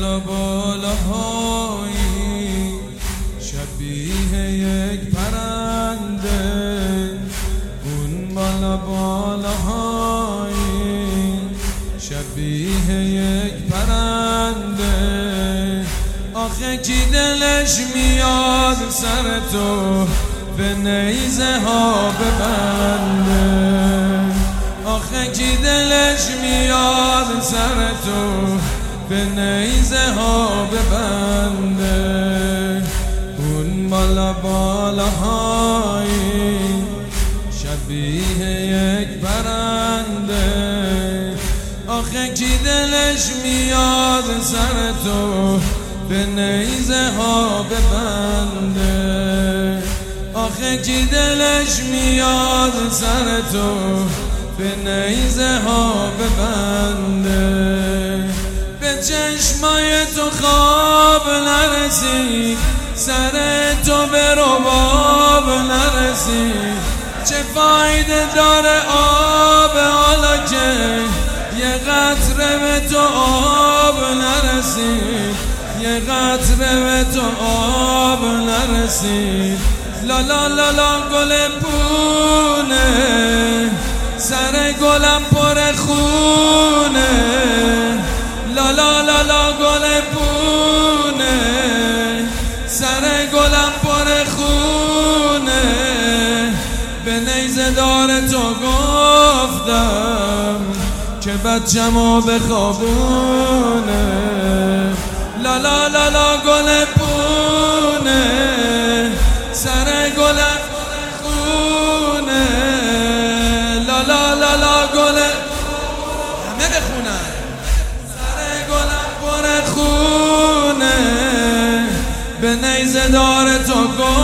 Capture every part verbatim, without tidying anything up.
بالا بالاهایی شبیه یک پرنده، اون بالا بالاهایی شبیه یک پرنده. آخه کی دلش میاد سر تو به نیزه ها ببنده؟ آخه کی دلش میاد سر تو به نیزه ها ببنده؟ اون بالا بالاهایی شبیه یک پرنده. آخه کی دلش میاد سر تو به نیزه ها ببنده؟ آخه کی دلش میاد سر تو به نیزه ها ببنده؟ به چشمای تو خواب نرسید، سر تو به رباب نرسید. چه فایده داره آب حالا که یه قطره به تو آب نرسید، یه قطره به تو آب نرسید. لا لا لا لا گل پونه، سر گلم پر خونه. لا لا لا لا گل پونه، سر گلم پر خونه. به نیزه دار تو گفتم که بچه‌مو بخوابونه. لا لا لا لا گل پونه، سر گلم پر خونه. لا لا لا لا گل همه بخونن، سر گلم پر خونه. به نیزه دار تو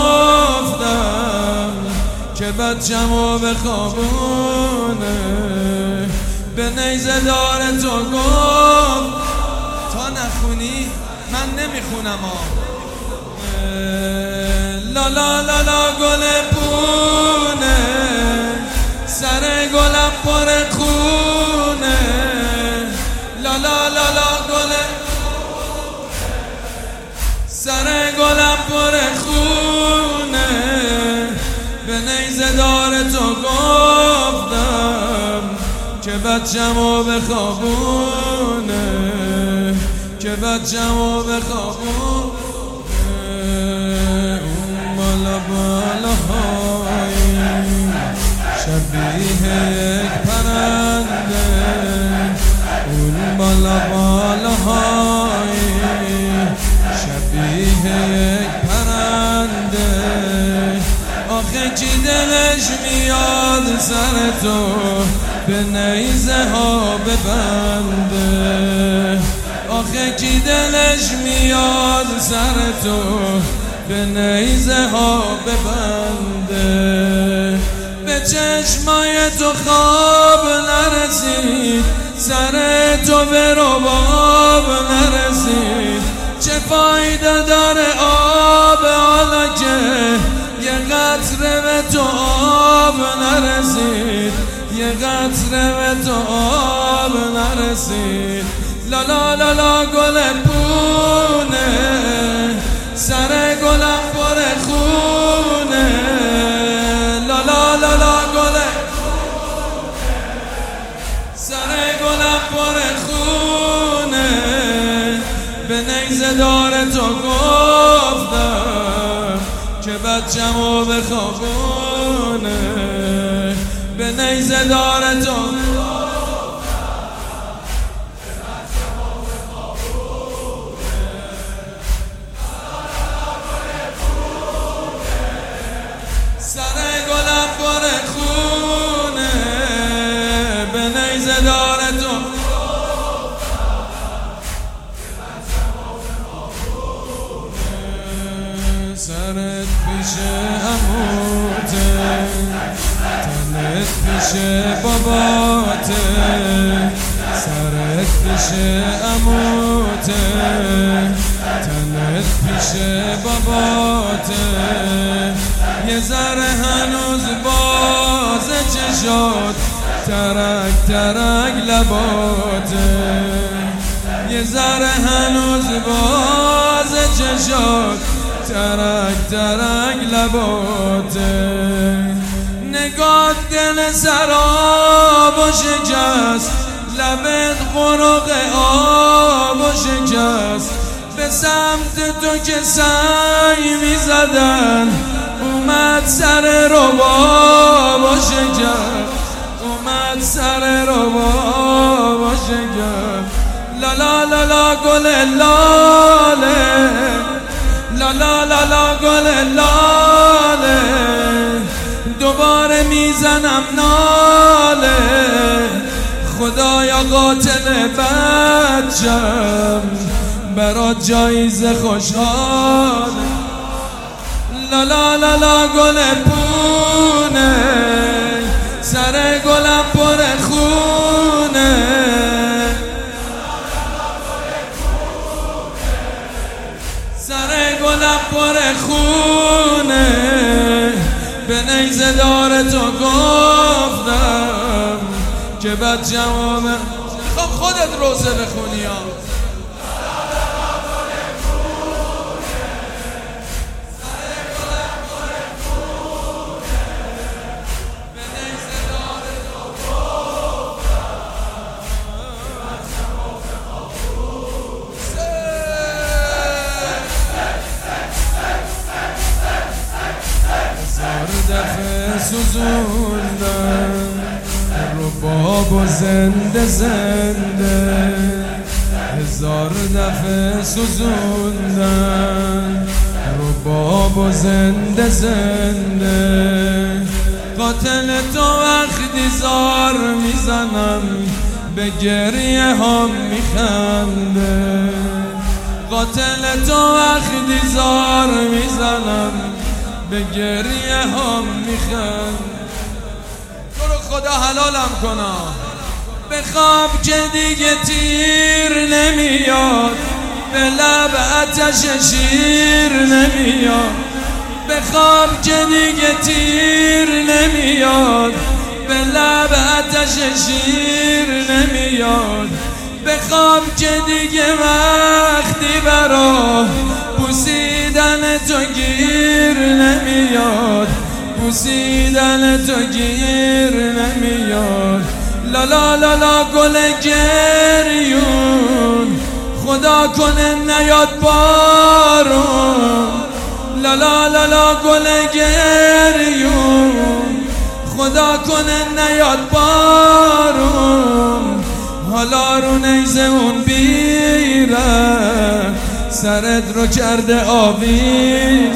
گفتم که بچه‌مو بخوابونه. به نیزه دار تو گفت تا نخونی من نمیخونم ها. لا لا لا لا گل پونه، سر گلم پر خونه. لا لا لا لا گل سر گلم پر خونه. به نیزه دار تو گفتم که بچه‌مو بخوابونه، که بچه‌مو بخوابونه. اون بالا بالاهایی شبیه یک پرنده، اون بالا بالاهایی شبیه یک پرنده. آخه کی دلش میاد سر تو به نیزه ها ببنده؟ آخه کی دلش میاد سر تو به نیزه ها ببنده؟ به چشمای تو خواب نرسید، سر تو به رباب نرسید. چه فایده داره آب حالا که یه قطره به تو آب نرسید، یه قطره به تو آب نرسید. لا لا لا لا گل پونه، سر گلم پر خونه. لا لا لا لا گل سر گلم پر خونه. به نیزه دار تو گفتم که بچه‌مو بخوابونه. به نیزه دار تو سر گلم پر خونه. به نیزه دار تو سرت پیش عموته، تنت پیش باباته. سرت پیش عموته، تنت پیش باباته. یه ذره هنوز باز چشات، ترک ترک لباته. یه یه ذره هنوز باز چشات، ترک ترک لباته، نگاه دل سراب و شکست، لبت غرق آب و شکست، به سمت تو که سعی می زدن اومد سر رباب و شکست، اومد سر رباب و شکست. لا لا لا لا گل لاله، لا لا لا لا گل لاله، دوباره میزنم ناله، خدایا قاتل بچم برات جایزه خوشحال. لا لا لا لا گل پونه، سر گلم پر خونه، سر گلم پر خونه، به نیزه دار تو گفتم که بعد جواب میخوام خودت روزه بخونی ها. دفعه سوزوندن رباب و زنده زنده، هزار دفعه سوزوندن رباب و زنده زنده، قاتل تو وقتی زار میزنم به گریه هم میخنده، قاتل تو وقتی زار میزنم به گریه هم میخند. تو رو خدا حلالم کنا، به خواب که دیگه تیر نمیاد، به لب آتش شیر نمیاد، به خواب که دیگه تیر نمیاد، به لب آتش شیر نمیاد، به خواب که دیگه وقتی برا بوسیدن تو گیر نمیاد، بوسیدن تو گیر نمیاد. لا لا لا لا گل گریون، خدا کنه نیاد بارون، لا لا لا لا گل گریون، خدا کنه نیاد بارون، حالا رو نیزه اون بیره سرت رو کرده آویز.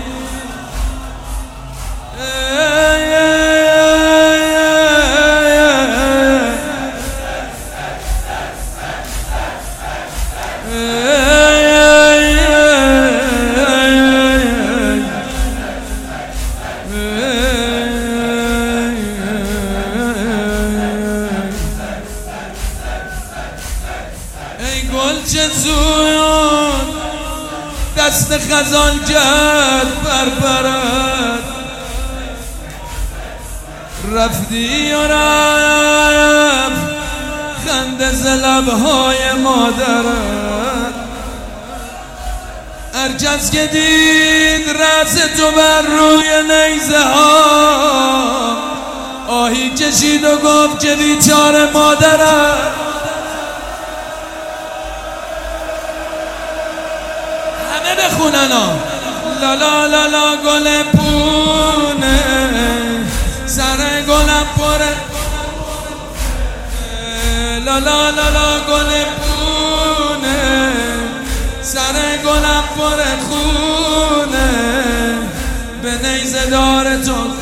ای گل چه زود دست خزان کرد بربرد، رفتی و رفت خنده ز لبهای مادرت، هر کس که دید رأس تو بر روی نیزه ها، آهی کشید و گفت که بیچاره مادرت. همه بخونن ها. لا لا لا لا گل پونه، سر گلم پره، لا لا لا لا گل پونه، سر گلم پر خونه، به نیزه دار تو